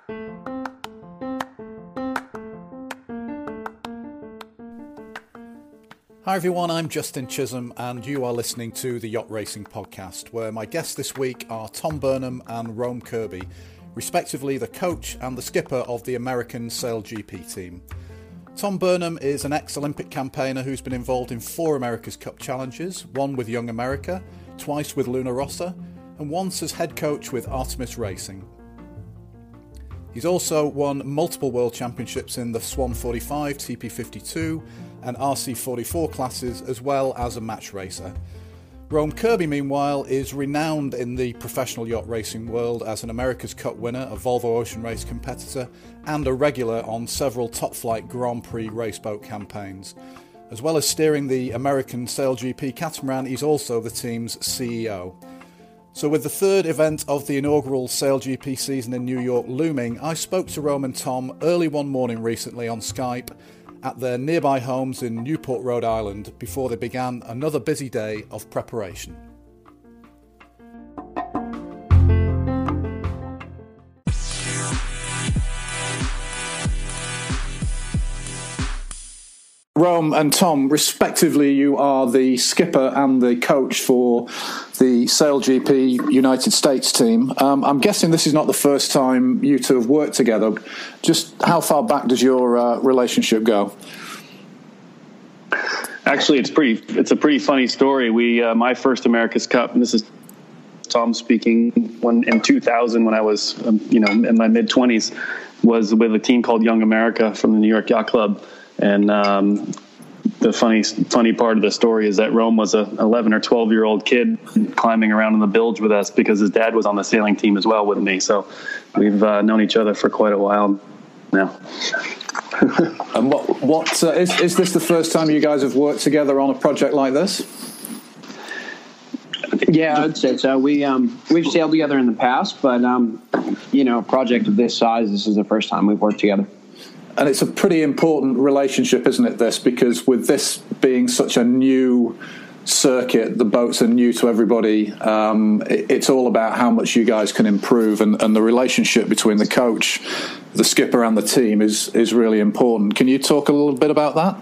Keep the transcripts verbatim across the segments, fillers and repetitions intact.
Hi everyone, I'm Justin Chisholm and you are listening to the Yacht Racing Podcast, where my guests this week are Tom Burnham and Rome Kirby, respectively the coach and the skipper of the American Sail G P team. Tom Burnham is an ex-Olympic campaigner who's been involved in four America's Cup challenges, one with Young America, twice with Luna Rossa, and once as head coach with Artemis Racing. He's also won multiple World Championships in the Swan forty-five, T P fifty-two and R C forty-four classes, as well as a match racer. Rome Kirby, meanwhile, is renowned in the professional yacht racing world as an America's Cup winner, a Volvo Ocean Race competitor, and a regular on several top-flight Grand Prix raceboat campaigns. As well as steering the American Sail G P catamaran, he's also the team's C E O. So with the third event of the inaugural Sail G P season in New York looming, I spoke to Rome and Tom early one morning recently on Skype at their nearby homes in Newport, Rhode Island, before they began another busy day of preparation. Rome and Tom, respectively, you are the skipper and the coach for the Sail G P United States team. Um, I'm guessing this is not the first time you two have worked together. Just how far back does your uh, relationship go? Actually, it's pretty. It's a pretty funny story. We, uh, my first America's Cup, and this is Tom speaking, when in two thousand, when I was, um, you know, in my mid twenties, was with a team called Young America from the New York Yacht Club. And um, the funny funny part of the story is that Rome was a eleven or twelve year old kid climbing around in the bilge with us because his dad was on the sailing team as well with me. So we've uh, known each other for quite a while now. And what what uh, is is this the first time you guys have worked together on a project like this? Yeah, I'd say so. We um, we've sailed together in the past, but um, you know, a project of this size, this is the first time we've worked together. And it's a pretty important relationship, isn't it, this? Because with this being such a new circuit, the boats are new to everybody, um, it, it's all about how much you guys can improve. And, and the relationship between the coach, the skipper and the team is, is really important. Can you talk a little bit about that?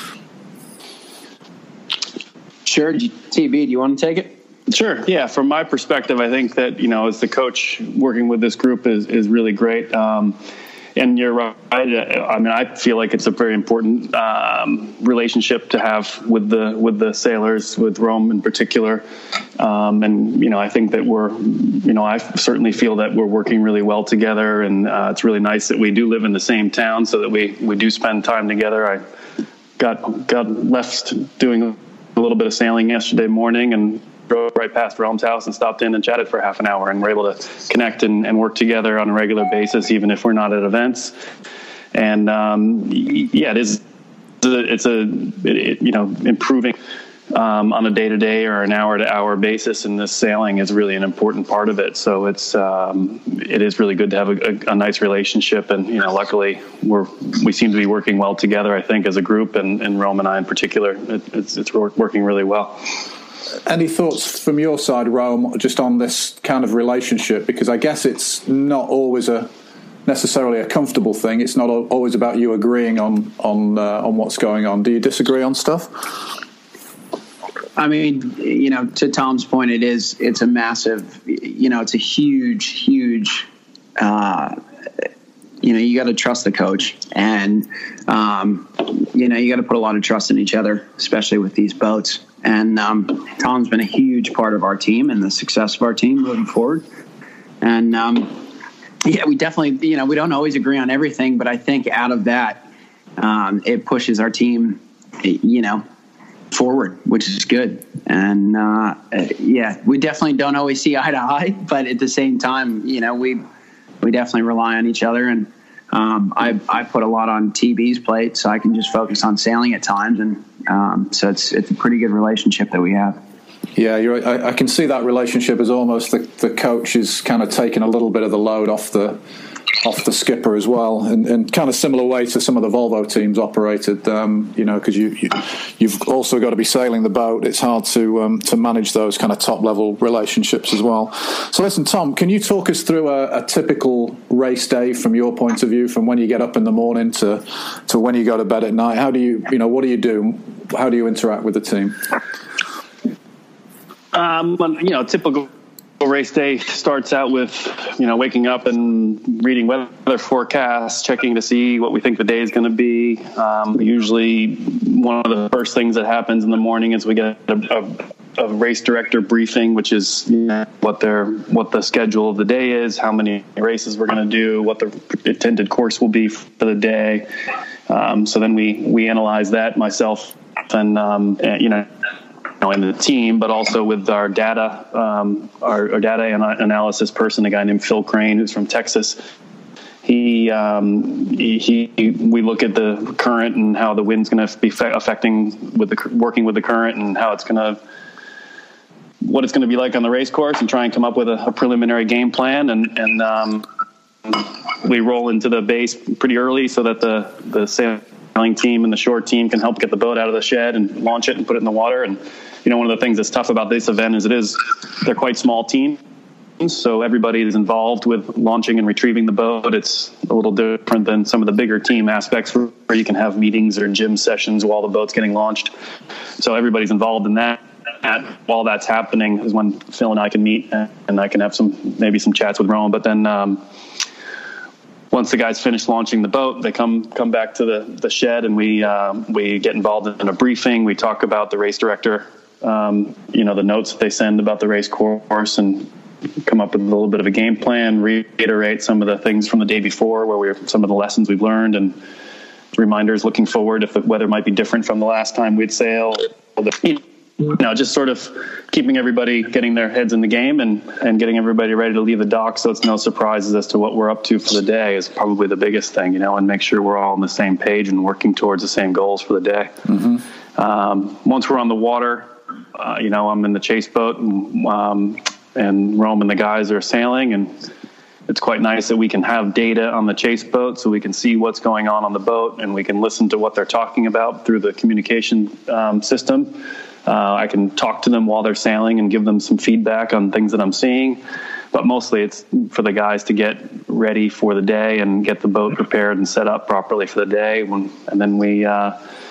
Sure. T B, do you want to take it? Sure. Yeah. From my perspective, I think that, you know, as the coach, working with this group is, is really great. Um, And you're right. I mean, I feel like it's a very important um, relationship to have with the with the sailors, with Rome in particular. Um, and you know, I think that we're, you know, I certainly feel that we're working really well together. And uh, it's really nice that we do live in the same town, so that we we do spend time together. I got got left doing a little bit of sailing yesterday morning and drove right past Rome's house and stopped in and chatted for half an hour, and we're able to connect and, and work together on a regular basis, even if we're not at events. And um, yeah, it is. It's a it, you know improving um, on a day to day or an hour to hour basis, and this sailing is really an important part of it. So it's um, it is really good to have a, a, a nice relationship, and you know, luckily we're we seem to be working well together. I think as a group, and, and Rome and I in particular, it, it's it's working really well. Any thoughts from your side, Rome, just on this kind of relationship? Because I guess it's not always a necessarily a comfortable thing. It's not always about you agreeing on on uh, on what's going on. Do you disagree on stuff? I mean, you know, to Tom's point, it is it's a massive, you know, it's a huge, huge. Uh, you know, you got to trust the coach, and um, you know, you got to put a lot of trust in each other, especially with these boats. And um, Tom's been a huge part of our team and the success of our team moving forward. And um, yeah, we definitely, you know, we don't always agree on everything, but I think out of that, um, it pushes our team, you know, forward, which is good. And uh, yeah, we definitely don't always see eye to eye, but at the same time, you know, we we definitely rely on each other. And um, I I put a lot on T B's plate, so I can just focus on sailing at times. And um, so it's it's a pretty good relationship that we have. Yeah, you're, I, I can see that relationship as almost the, the coach is kind of taking a little bit of the load off the off the skipper as well, in, in kind of similar way to some of the Volvo teams operated. Um, you know, because you, you you've also got to be sailing the boat. It's hard to um, to manage those kind of top level relationships as well. So listen, Tom, can you talk us through a, a typical race day from your point of view, from when you get up in the morning to to when you go to bed at night? How do you you know what do you do? How do you interact with the team? Um, you know, typical race day starts out with, you know, waking up and reading weather forecasts, checking to see what we think the day is going to be. Um, usually one of the first things that happens in the morning is we get a, a, a race director briefing, which is, you know, what their, what the schedule of the day is, how many races we're going to do, what the intended course will be for the day. Um, so then we, we analyze that, myself and, um, and you know, in the team, but also with our data, um, our, our data analysis person, a guy named Phil Crane, who's from Texas. He, um, he, he, we look at the current and how the wind's going to be affecting with the working with the current and how it's going to, what it's going to be like on the race course, and try and come up with a, a preliminary game plan. And, and um, we roll into the base pretty early so that the the sailing team and the shore team can help get the boat out of the shed and launch it and put it in the water. And you know, one of the things that's tough about this event is it is, they're quite small teams, so everybody is involved with launching and retrieving the boat. It's a little different than some of the bigger team aspects where you can have meetings or gym sessions while the boat's getting launched. So everybody's involved in that. And while that's happening is when Phil and I can meet and I can have some, maybe some chats with Rome. But then um, once the guys finish launching the boat, they come come back to the, the shed, and we um, we get involved in a briefing. We talk about the race director, Um, you know, the notes that they send about the race course, and come up with a little bit of a game plan, reiterate some of the things from the day before, where we're some of the lessons we've learned, and reminders looking forward if the weather might be different from the last time we'd sail. You know, just sort of keeping everybody getting their heads in the game and, and getting everybody ready to leave the dock, so it's no surprises as to what we're up to for the day is probably the biggest thing, you know, and make sure we're all on the same page and working towards the same goals for the day. Mm-hmm. Um, once we're on the water, Uh, you know, I'm in the chase boat, and, um, and Rome and the guys are sailing, and it's quite nice that we can have data on the chase boat so we can see what's going on on the boat, and we can listen to what they're talking about through the communication um, system. Uh, I can talk to them while they're sailing and give them some feedback on things that I'm seeing. But mostly it's for the guys to get ready for the day and get the boat prepared and set up properly for the day. When, and then we, uh,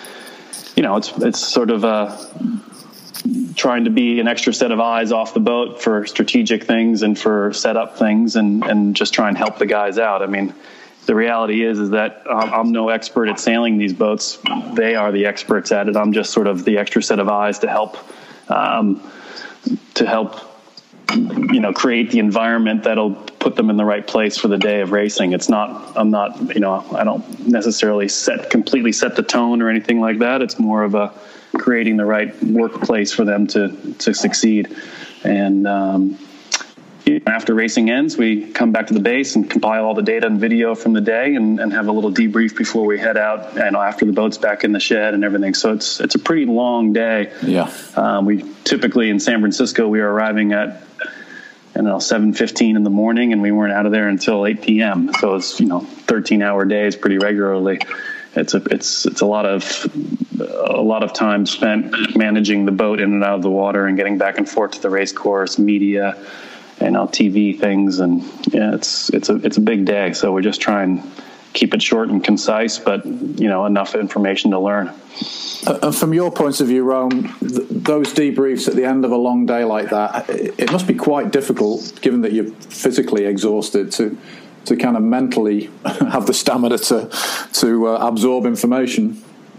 you know, it's it's sort of a... trying to be an extra set of eyes off the boat for strategic things and for setup things, and, and just try and help the guys out. I mean, the reality is, is that um, I'm no expert at sailing these boats. They are the experts at it. I'm just sort of the extra set of eyes to help, um, to help, you know, create the environment that'll put them in the right place for the day of racing. It's not, I'm not, you know, I don't necessarily set, completely set the tone or anything like that. It's more of a, creating the right workplace for them to, to succeed. And um, after racing ends, we come back to the base and compile all the data and video from the day, and, and have a little debrief before we head out, and after the boat's back in the shed and everything. So it's it's a pretty long day. Yeah. Um, we typically in San Francisco, we were arriving at, I don't know, seven fifteen in the morning, and we weren't out of there until eight p.m. So it's, you know, thirteen hour days pretty regularly. It's a it's it's a lot of a lot of time spent managing the boat in and out of the water and getting back and forth to the race course, media, and now T V things, and yeah, it's it's a it's a big day. So we're just trying to keep it short and concise, but you know, enough information to learn. Uh, and from your point of view, Rome, th- those debriefs at the end of a long day like that, it, it must be quite difficult, given that you're physically exhausted, to. to kind of mentally have the stamina to to uh, absorb information.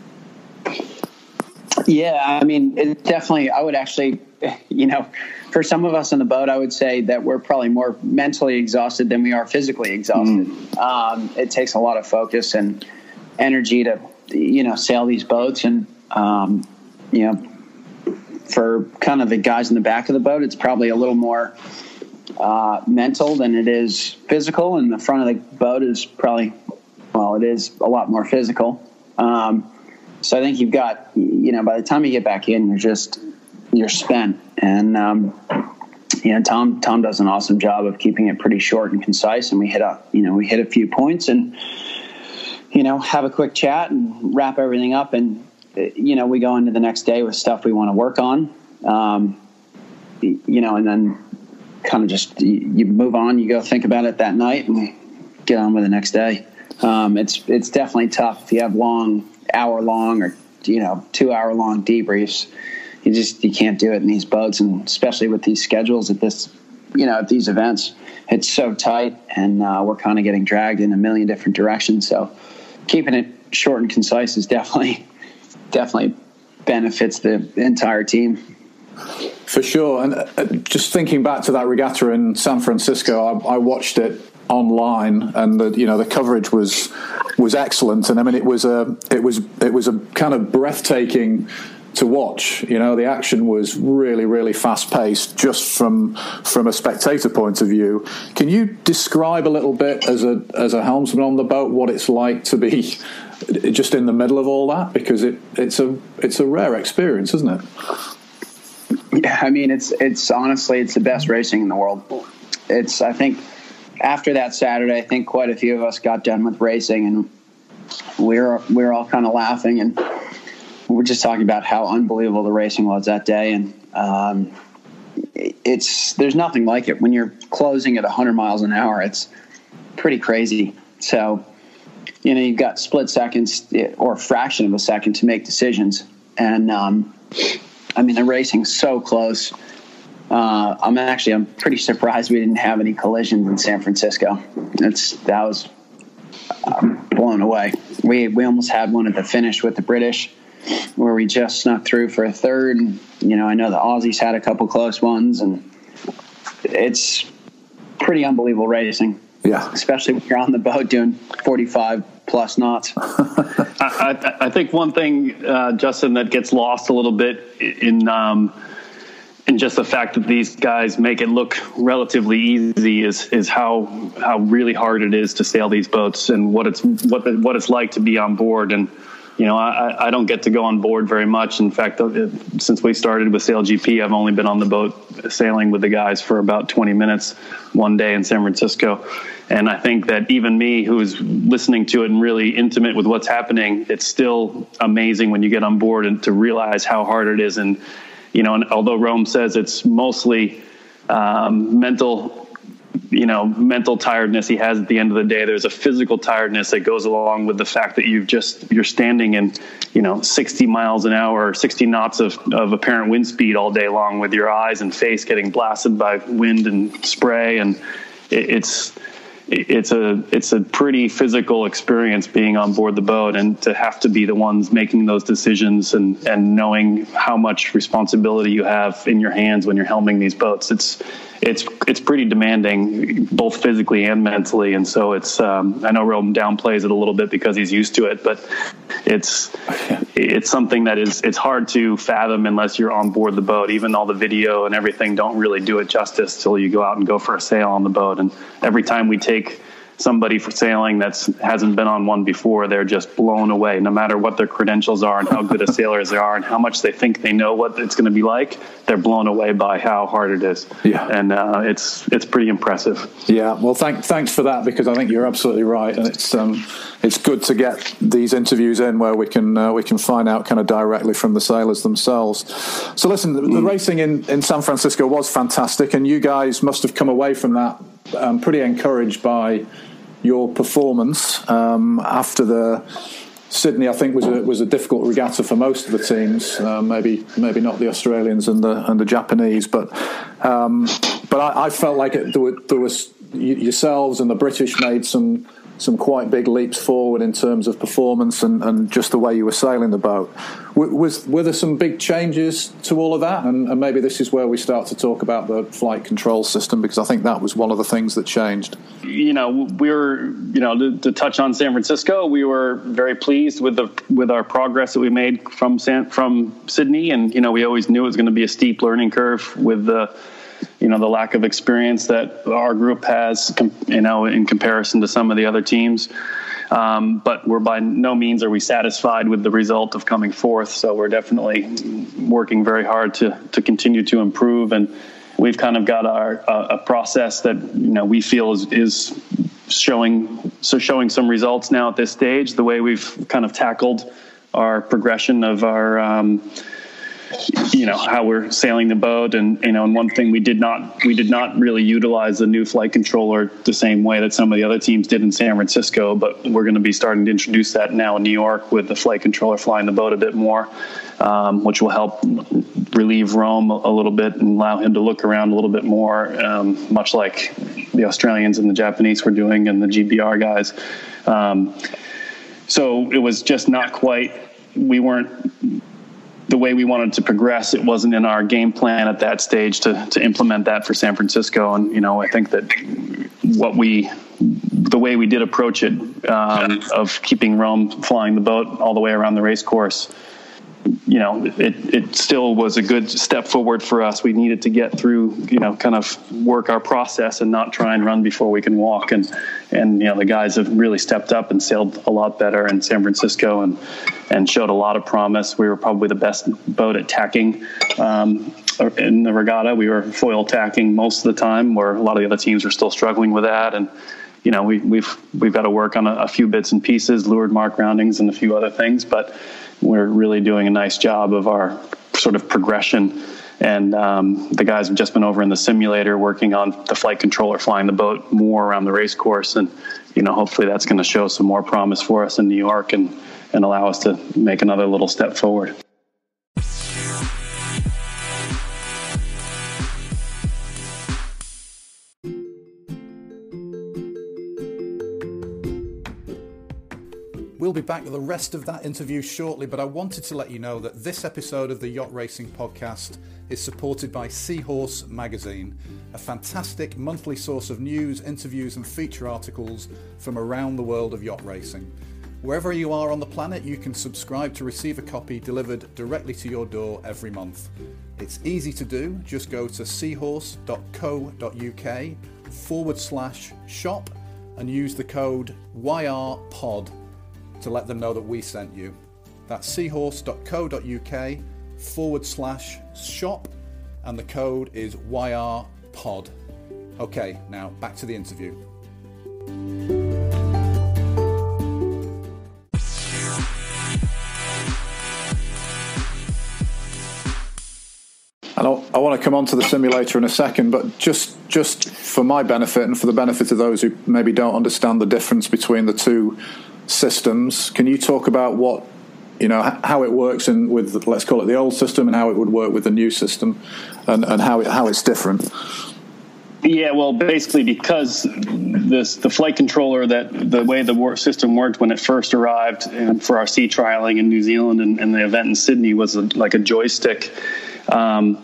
Yeah, I mean, it definitely, I would actually, you know, for some of us on the boat, I would say that we're probably more mentally exhausted than we are physically exhausted. Mm. Um, it takes a lot of focus and energy to, you know, sail these boats. And, um, you know, for kind of the guys in the back of the boat, it's probably a little more uh, mental than it is physical. And the front of the boat is probably, well, it is a lot more physical. Um, so I think you've got, you know, by the time you get back in, you're just, you're spent. And, um, yeah, Tom Tom does an awesome job of keeping it pretty short and concise, and we hit a you know we hit a few points and you know have a quick chat and wrap everything up, and you know we go into the next day with stuff we want to work on, um, you know, and then kind of just you, you move on, you go think about it that night, and get on with the next day. Um, it's it's definitely tough if you have long hour long or you know two hour long debriefs. You just you can't do it in these boats, and especially with these schedules at this, you know, at these events, it's so tight, and uh, we're kind of getting dragged in a million different directions. So keeping it short and concise is definitely definitely benefits the entire team. For sure. And uh, just thinking back to that regatta in San Francisco, I, I watched it online, and the you know the coverage was was excellent, and I mean it was a it was it was a kind of breathtaking to watch. You know, the action was really, really fast paced just from from a spectator point of view. Can you describe a little bit as a as a helmsman on the boat what it's like to be just in the middle of all that? Because it it's a it's a rare experience, isn't it? Yeah, I mean it's it's honestly it's the best racing in the world. It's I think after that Saturday, I think quite a few of us got done with racing, and we we're we we're all kind of laughing, and we're just talking about how unbelievable the racing was that day. And um, it's there's nothing like it. When you're closing at one hundred miles an hour, it's pretty crazy. So, you know, you've got split seconds or a fraction of a second to make decisions. And, um, I mean, the racing's so close. Uh, I'm actually, I'm pretty surprised we didn't have any collisions in San Francisco. It's, that was um, blown away. We, we almost had one at the finish with the British, where we just snuck through for a third. And, you know, I know the Aussies had a couple close ones, and it's pretty unbelievable racing. Yeah. Especially when you're on the boat doing forty-five plus knots. I, I, I think one thing, uh, Justin, that gets lost a little bit in, um, in just the fact that these guys make it look relatively easy is, is how, how really hard it is to sail these boats, and what it's, what the, what it's like to be on board. And, You know, I, I don't get to go on board very much. In fact, since we started with Sail G P, I've only been on the boat sailing with the guys for about twenty minutes one day in San Francisco. And I think that even me, who's listening to it and really intimate with what's happening, it's still amazing when you get on board and to realize how hard it is. And, you know, and although Rome says it's mostly um, mental you know, mental tiredness he has at the end of the day, there's a physical tiredness that goes along with the fact that you've just, you're standing in, you know, sixty miles an hour, or sixty knots of, of apparent wind speed all day long, with your eyes and face getting blasted by wind and spray. And it, it's, it's a, it's a pretty physical experience being on board the boat, and to have to be the ones making those decisions and, and knowing how much responsibility you have in your hands when you're helming these boats. It's, it's, it's pretty demanding, both physically and mentally. And so it's, um, I know Rome downplays it a little bit because he's used to it, but it's, it's something that is, it's hard to fathom unless you're on board the boat. Even all the video and everything don't really do it justice till you go out and go for a sail on the boat. And every time we take somebody for sailing that's hasn't been on one before, they're just blown away, no matter what their credentials are and how good a sailors they are and how much they think they know what it's going to be like. They're blown away by how hard it is. Yeah. And uh, it's it's pretty impressive. Yeah. Well, thank, thanks for that, because I think you're absolutely right. And it's um, it's good to get these interviews in where we can uh, we can find out kind of directly from the sailors themselves. So listen, the, the racing in, in San Francisco was fantastic, and you guys must have come away from that um, pretty encouraged by your performance. Um, after the Sydney, I think was a was a difficult regatta for most of the teams. Uh, maybe maybe not the Australians and the and the Japanese, but um, but I, I felt like it, there, were, there was yourselves and the British made some some quite big leaps forward in terms of performance and, and just the way you were sailing the boat. Was were there some big changes to all of that? And, and maybe this is where we start to talk about the flight control system, because I think that was one of the things that changed. You know, we were, you know, to, to touch on San Francisco, we were very pleased with the with our progress that we made from San, from Sydney, and you know, we always knew it was going to be a steep learning curve with the, you know, the lack of experience that our group has, you know, in comparison to some of the other teams. Um, but we're by no means are we satisfied with the result of coming fourth. So we're definitely working very hard to to continue to improve and we've kind of got our uh, a process that, you know, we feel is, is showing so showing some results now at this stage. The way we've kind of tackled our progression of our um, you know, how we're sailing the boat. And, you know, and one thing we did not, we did not really utilize the new flight controller the same way that some of the other teams did in San Francisco, but we're going to be starting to introduce that now in New York with the flight controller flying the boat a bit more, um, which will help relieve Rome a little bit and allow him to look around a little bit more, um, much like the Australians and the Japanese were doing and the G B R guys. Um, so it was just not quite, we weren't, the way we wanted to progress, it wasn't in our game plan at that stage to to implement that for San Francisco. And, you know, I think that what we, the way we did approach it, um, of keeping Rome flying the boat all the way around the race course, you know, it, it still was a good step forward for us. We needed to get through, you know, kind of work our process and not try and run before we can walk. And, and, you know, the guys have really stepped up and sailed a lot better in San Francisco and, and showed a lot of promise. We were probably the best boat at tacking, um, in the regatta. We were foil tacking most of the time, where a lot of the other teams were still struggling with that. And, you know, we, we've, we've got to work on a, a few bits and pieces, leeward mark roundings and a few other things, but we're really doing a nice job of our sort of progression. And um, the guys have just been over in the simulator working on the flight controller flying the boat more around the race course. And, you know, hopefully that's going to show some more promise for us in New York and, and allow us to make another little step forward. We'll be back with the rest of that interview shortly, but I wanted to let you know that this episode of the Yacht Racing Podcast is supported by Seahorse Magazine, a fantastic monthly source of news, interviews and feature articles from around the world of yacht racing. Wherever you are on the planet, you can subscribe to receive a copy delivered directly to your door every month. It's easy to do. Just go to seahorse.co.uk forward slash shop and use the code Y R pod to let them know that we sent you. That's seahorse.co.uk forward slash shop and the code is Y R pod. Okay, now back to the interview. And I want to come on to the simulator in a second, but just just for my benefit and for the benefit of those who maybe don't understand the difference between the two systems, can you talk about what, you know, how it works in with, let's call it the old system, and how it would work with the new system, and, and how it, how it's different? Yeah, well, basically because this the flight controller, that the way the system worked when it first arrived and for our sea trialing in New Zealand and, and the event in Sydney was a, like a joystick. Um,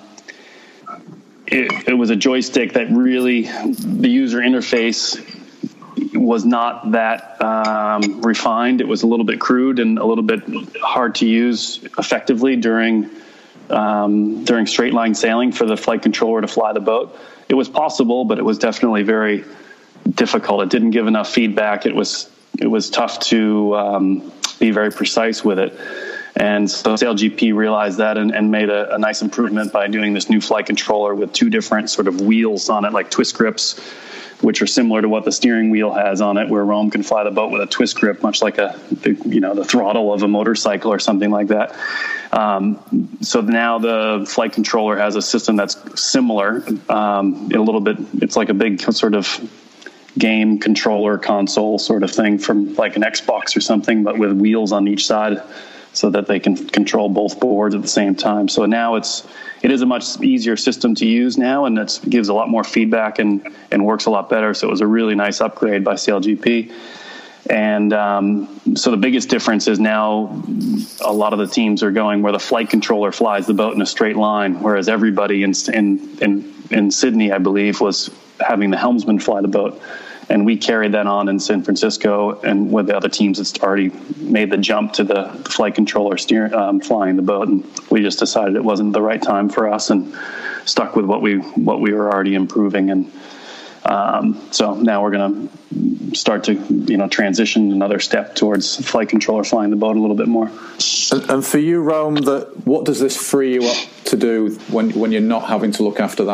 it, it was a joystick that really, the user interface was not that um, refined. It was a little bit crude and a little bit hard to use effectively during um, during straight line sailing for the flight controller to fly the boat. It was possible, but it was definitely very difficult. It didn't give enough feedback. It was it was tough to um, be very precise with it. And so SailGP realized that and, and made a, a nice improvement by doing this new flight controller with two different sort of wheels on it, like twist grips, which are similar to what the steering wheel has on it, where Rome can fly the boat with a twist grip, much like a, the, you know, the throttle of a motorcycle or something like that. Um, so now the flight controller has a system that's similar, um, a little bit. It's like a big sort of game controller console sort of thing from like an Xbox or something, but with wheels on each side, so that they can control both boards at the same time. So now it's it is a much easier system to use now, and it gives a lot more feedback and, and works a lot better. So it was a really nice upgrade by SailGP. And um, so the biggest difference is now a lot of the teams are going where the flight controller flies the boat in a straight line, whereas everybody in in in, in Sydney, I believe, was having the helmsman fly the boat. And we carried that on in San Francisco, and with the other teams, it's already made the jump to the flight controller steering, um, flying the boat. And we just decided it wasn't the right time for us, and stuck with what we what we were already improving. And um, so now we're going to start to you know transition another step towards flight controller flying the boat a little bit more. And for you, Rome, that what does this free you up to do when when you're not having to look after that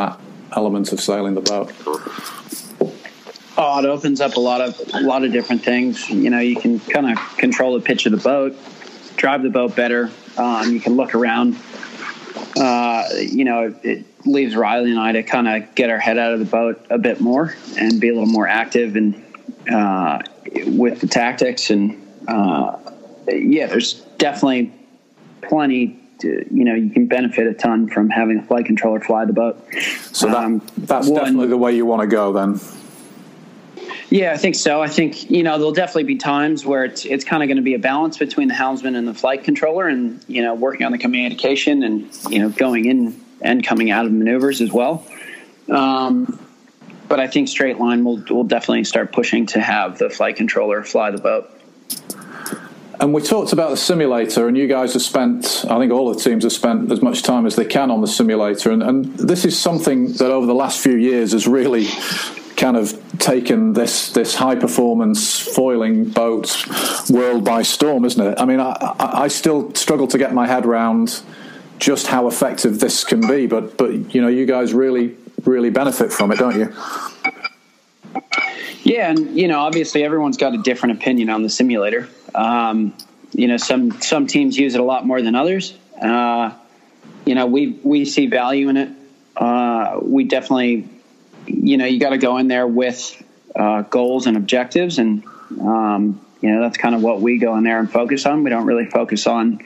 element of sailing the boat? Oh, it opens up a lot of a lot of different things. You know, you can kind of control the pitch of the boat, drive the boat better. Um, you can look around. Uh, you know, it, it leaves Riley and I to kind of get our head out of the boat a bit more and be a little more active and uh, with the tactics. And uh, yeah, there's definitely plenty. To, you know, you can benefit a ton from having a flight controller fly the boat. So that, um, that's one, definitely the way you want to go then. Yeah, I think so. I think, you know, there'll definitely be times where it's it's kind of going to be a balance between the helmsman and the flight controller and, you know, working on the communication and, you know, going in and coming out of maneuvers as well. Um, but I think straight line will will definitely start pushing to have the flight controller fly the boat. And we talked about the simulator, and you guys have spent, I think all the teams have spent as much time as they can on the simulator. And, and this is something that over the last few years has really kind of taken this this high performance foiling boat world by storm, isn't it? I mean, I, I, I still struggle to get my head around just how effective this can be, but but you know, you guys really really benefit from it, don't you? Yeah, and you know, obviously everyone's got a different opinion on the simulator. Um, you know, some some teams use it a lot more than others. Uh, you know, we we see value in it. Uh, we definitely. You know, you got to go in there with uh, goals and objectives. And, um, you know, that's kind of what we go in there and focus on. We don't really focus on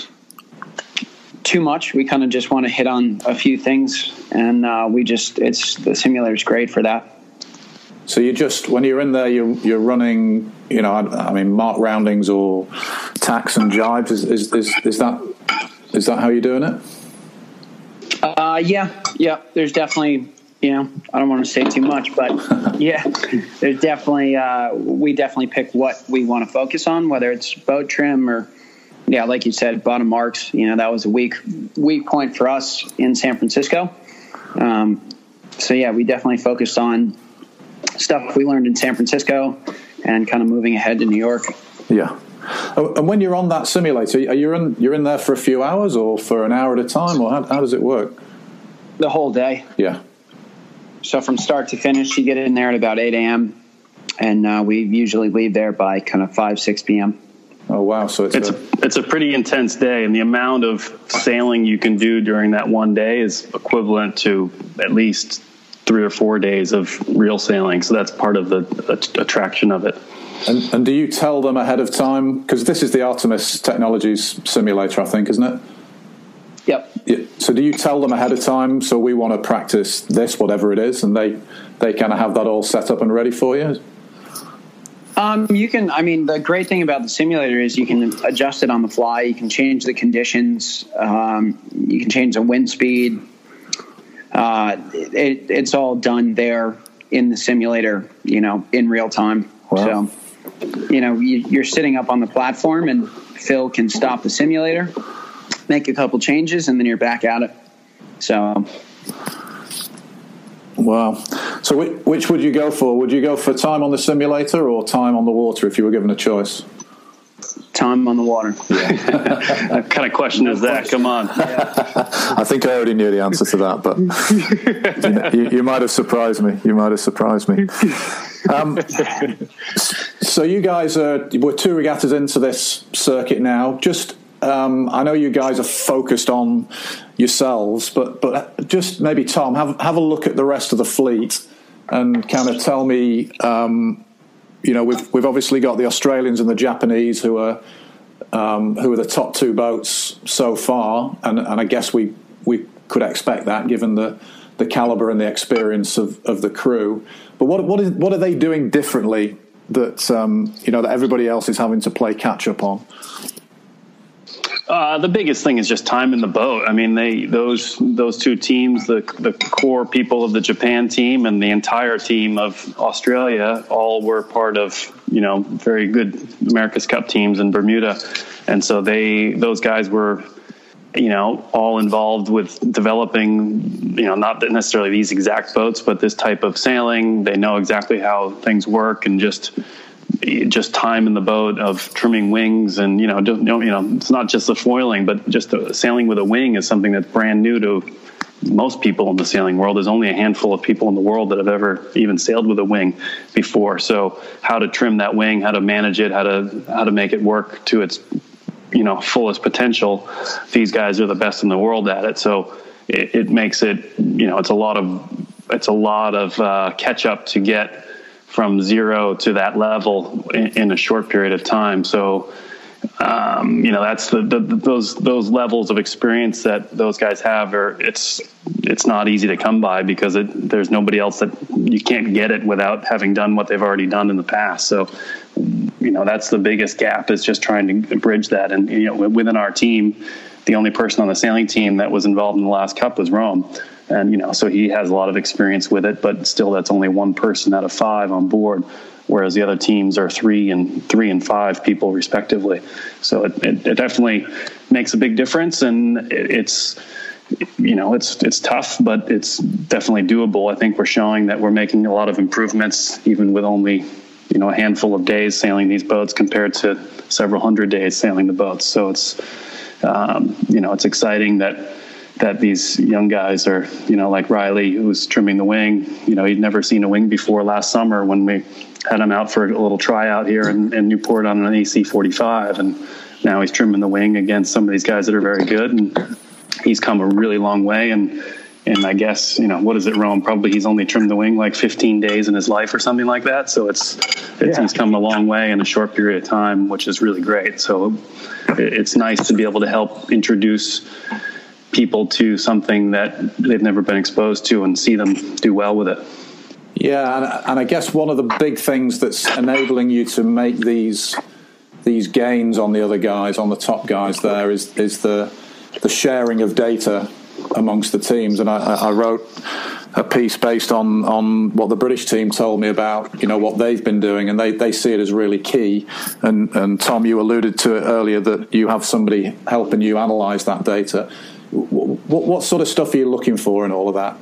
too much. We kind of just want to hit on a few things. And uh, we just, it's, the simulator's great for that. So you just, when you're in there, you're, you're running, you know, I, I mean, mark roundings or tacks and jibes. Is, is, is, is that, is that how you're doing it? Uh, yeah. Yeah. There's definitely, you know, I don't want to say too much, but yeah, there's definitely, uh, we definitely pick what we want to focus on, whether it's boat trim or, yeah, like you said, bottom marks. You know, that was a weak, weak point for us in San Francisco. Um, so yeah, we definitely focused on stuff we learned in San Francisco and kind of moving ahead to New York. Yeah. And when you're on that simulator, are you in, you're in there for a few hours or for an hour at a time, or how, how does it work? The whole day. Yeah. So from start to finish, you get in there at about eight a.m. and uh, we usually leave there by kind of five, six p.m. Oh, wow. So it's, it's, a, it's a pretty intense day, and the amount of sailing you can do during that one day is equivalent to at least three or four days of real sailing. So that's part of the attraction of it. And, and do you tell them ahead of time? Because this is the Artemis Technologies simulator, I think, isn't it? Yep. Yeah. So do you tell them ahead of time, so we want to practice this, whatever it is, and they, they kind of have that all set up and ready for you? Um, you can, I mean, the great thing about the simulator is you can adjust it on the fly. You can change the conditions. Um, you can change the wind speed. Uh, it, it's all done there in the simulator, you know, in real time. Wow. So, you know, you, you're sitting up on the platform and Phil can stop the simulator, make a couple changes, and then you're back at it. So, wow. So which, which would you go for? Would you go for time on the simulator or time on the water if you were given a choice? Time on the water. Yeah. What kind of question is that? Come on. Yeah. I think I already knew the answer to that, but you, you might have surprised me. You might have surprised me. Um, so you guys are, we're two regattas into this circuit now. Just, um, I know you guys are focused on yourselves, but but just maybe Tom, have have a look at the rest of the fleet and kind of tell me. Um, you know, we've we've obviously got the Australians and the Japanese who are um, who are the top two boats so far, and, and I guess we we could expect that given the the caliber and the experience of, of the crew. But what what is what are they doing differently that um, you know that everybody else is having to play catch up on? Uh, the biggest thing is just time in the boat. I mean, they those those two teams, the the core people of the Japan team and the entire team of Australia, all were part of, you know, very good America's Cup teams in Bermuda, and so they those guys were, you know, all involved with developing, you know, not necessarily these exact boats, but this type of sailing. They know exactly how things work, and just. just time in the boat of trimming wings, and you know, don't, you know, it's not just the foiling, but just the sailing with a wing is something that's brand new to most people in the sailing world. There's only a handful of people in the world that have ever even sailed with a wing before. So how to trim that wing, how to manage it, how to how to make it work to its, you know, fullest potential. These guys are the best in the world at it. So it, it makes it, you know, it's a lot of it's a lot of uh, catch up to get from zero to that level in, in a short period of time. So. Um, you know, that's the, the those those levels of experience that those guys have. Are it's it's not easy to come by because it, there's nobody else that you can't get it without having done what they've already done in the past. So, you know, that's the biggest gap, is just trying to bridge that. And you know, within our team, the only person on the sailing team that was involved in the last Cup was Rome, and you know, so he has a lot of experience with it. But still, that's only one person out of five on board, whereas the other teams are three and three and five people respectively. So it, it, it definitely makes a big difference, and it, it's, you know, it's it's tough, but it's definitely doable. I think we're showing that we're making a lot of improvements, even with only, you know, a handful of days sailing these boats compared to several hundred days sailing the boats. So it's, um, you know, it's exciting that that these young guys are, you know, like Riley, who's trimming the wing. You know, he'd never seen a wing before last summer when we had him out for a little tryout here in, in Newport on an A C forty-five. And now he's trimming the wing against some of these guys that are very good. And he's come a really long way. And, and I guess, you know, what is it, Rome? Probably he's only trimmed the wing like fifteen days in his life or something like that. So it's, it's yeah. He's come a long way in a short period of time, which is really great. So it's nice to be able to help introduce people to something that they've never been exposed to and see them do well with it. Yeah, and, and I guess one of the big things that's enabling you to make these these gains on the other guys, on the top guys there, is is the the sharing of data amongst the teams. And I, I wrote a piece based on, on what the British team told me about, you know, what they've been doing, and they, they see it as really key. And, and Tom, you alluded to it earlier, that you have somebody helping you analyse that data. What, what sort of stuff are you looking for in all of that?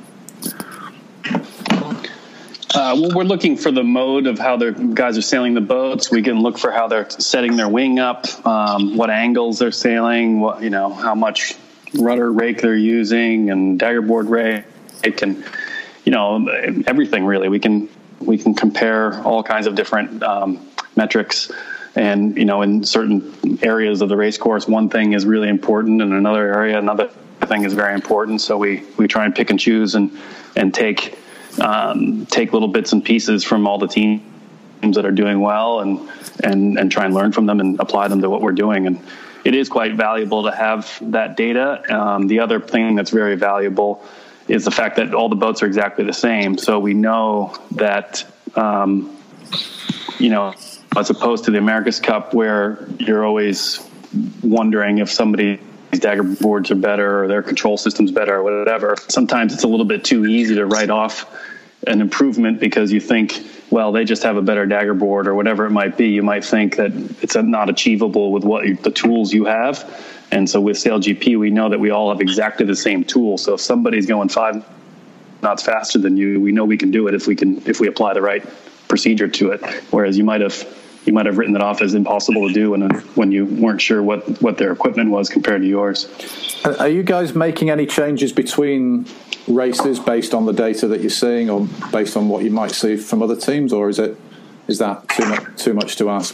Uh, well, we're looking for the mode of how their guys are sailing the boats. We can look for how they're setting their wing up, um, what angles they're sailing, what, you know, how much rudder rake they're using, and daggerboard rake, and you know, everything really. We can we can compare all kinds of different um, metrics. And, you know, in certain areas of the race course, one thing is really important, and another area, another thing is very important. So we, we try and pick and choose and, and take, um, take little bits and pieces from all the teams that are doing well, and, and, and try and learn from them and apply them to what we're doing. And it is quite valuable to have that data. Um, the other thing that's very valuable is the fact that all the boats are exactly the same. So we know that, um, you know, as opposed to the America's Cup, where you're always wondering if somebody's dagger boards are better or their control system's better or whatever. Sometimes it's a little bit too easy to write off an improvement because you think, well, they just have a better dagger board or whatever it might be. You might think that it's not achievable with what the tools you have. And so with SailGP, we know that we all have exactly the same tool. So if somebody's going five knots faster than you, we know we can do it if we can if we apply the right procedure to it. Whereas you might have you might have written it off as impossible to do when when you weren't sure what, what their equipment was compared to yours. Are you guys making any changes between races based on the data that you're seeing, or based on what you might see from other teams, or is it is that too much too much to ask?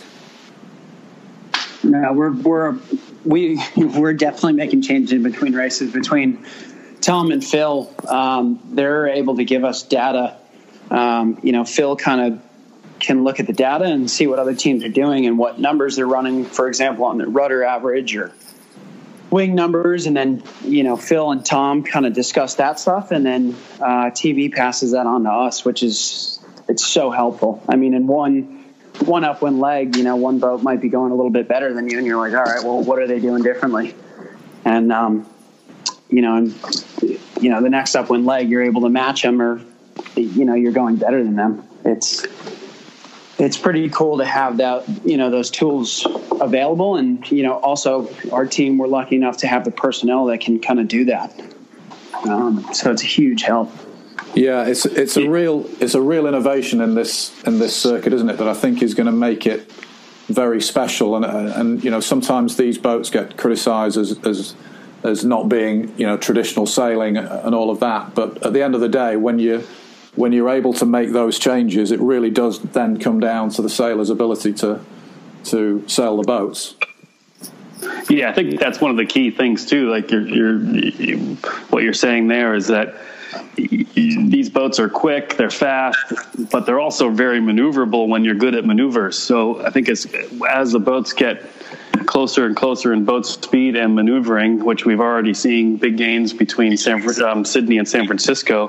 No, we're we're we we're definitely making changes in between races. Between Tom and Phil, um, they're able to give us data. Um, you know, Phil kind of can look at the data and see what other teams are doing and what numbers they're running, for example, on the rudder average or wing numbers. And then, you know, Phil and Tom kind of discuss that stuff. And then uh, T V passes that on to us, which is, it's so helpful. I mean, in one, one up, one leg, you know, one boat might be going a little bit better than you. And you're like, all right, well, what are they doing differently? And, um, you know, and, you know, the next up, one leg, you're able to match them, or, you know, you're going better than them. It's, it's pretty cool to have that, you know, those tools available. And, you know, also our team, we're lucky enough to have the personnel that can kind of do that. Um, so it's a huge help. Yeah, it's it's a real it's a real innovation in this in this circuit, isn't it? That I think is going to make it very special. And and you know, sometimes these boats get criticised as as as not being, you know, traditional sailing and all of that. But at the end of the day, when you when you're able to make those changes, it really does then come down to the sailor's ability to to sail the boats. Yeah, I think that's one of the key things too. Like you're, you're you, what you're saying there is that these boats are quick, they're fast, but they're also very maneuverable when you're good at maneuvers. So I think as as the boats get closer and closer in boat speed and maneuvering, which we've already seen big gains between San, um, Sydney and San Francisco,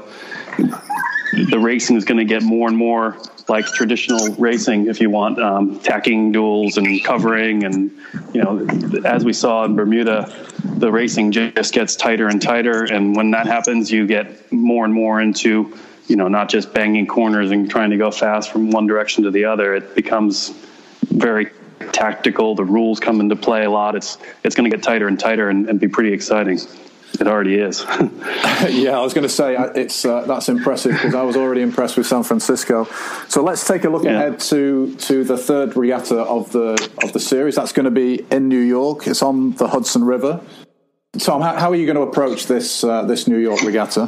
the racing is going to get more and more like traditional racing, if you want, um, tacking duels and covering. And, you know, as we saw in Bermuda, the racing just gets tighter and tighter. And when that happens, you get more and more into, you know, not just banging corners and trying to go fast from one direction to the other. It becomes very tactical. The rules come into play a lot. It's it's going to get tighter and tighter and, and be pretty exciting. It already is. Yeah, I was going to say it's uh, that's impressive because I was already impressed with San Francisco. So let's take a look yeah. ahead to to the third regatta of the of the series. That's going to be in New York. It's on the Hudson River. Tom, how, how are you going to approach this uh, this New York regatta?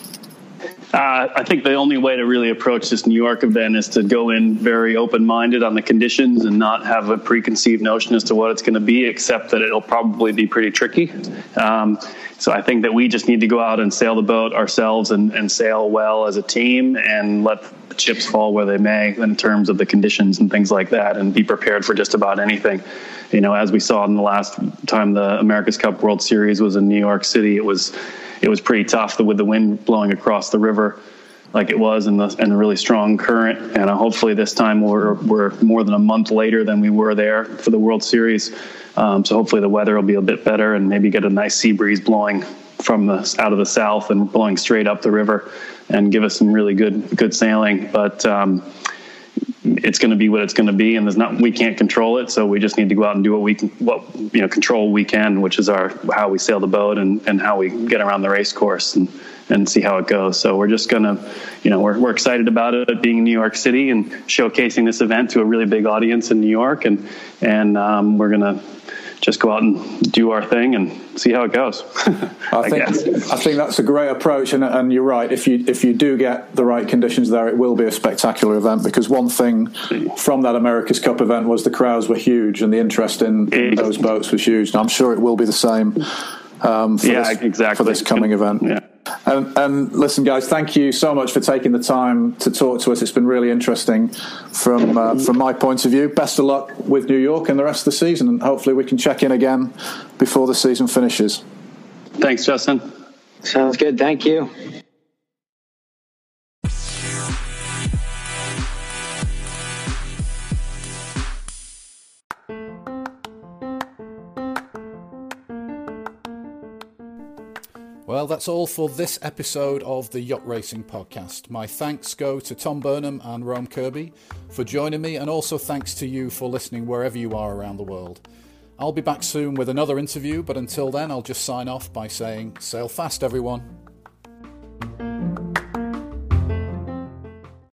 Uh, I think the only way to really approach this New York event is to go in very open-minded on the conditions and not have a preconceived notion as to what it's going to be, except that it'll probably be pretty tricky. Um, so I think that we just need to go out and sail the boat ourselves and, and sail well as a team and let the chips fall where they may in terms of the conditions and things like that, and be prepared for just about anything. You know, as we saw in the last time the America's Cup World Series was in New York City, it was it was pretty tough with the wind blowing across the river like it was, and the and a really strong current. And uh, hopefully this time we're we're more than a month later than we were there for the World Series. Um, so hopefully the weather will be a bit better and maybe get a nice sea breeze blowing from the out of the south and blowing straight up the river and give us some really good good sailing. But um, it's going to be what it's going to be, and there's not we can't control it, so we just need to go out and do what we can, what you know, control we can, which is our how we sail the boat and, and how we get around the race course and, and see how it goes. So we're just gonna, you know, we're we're excited about it being in New York City and showcasing this event to a really big audience in New York, and and um, we're gonna just go out and do our thing and see how it goes. I, I think guess. I think that's a great approach, and, and you're right. If you if you do get the right conditions there, it will be a spectacular event. Because one thing from that America's Cup event was the crowds were huge, and the interest in it, those boats was huge. And I'm sure it will be the same um, for, yeah, this, exactly. for this coming event. Yeah. And, and listen, guys, thank you so much for taking the time to talk to us. It's been really interesting from uh, from my point of view. Best of luck with New York and the rest of the season, and hopefully we can check in again before the season finishes. Thanks, Justin. Sounds good. Thank you. Well, that's all for this episode of the Yacht Racing Podcast. My thanks go to Tom Burnham and Rome Kirby for joining me, and also thanks to you for listening wherever you are around the world. I'll be back soon with another interview, but until then I'll just sign off by saying, sail fast, everyone.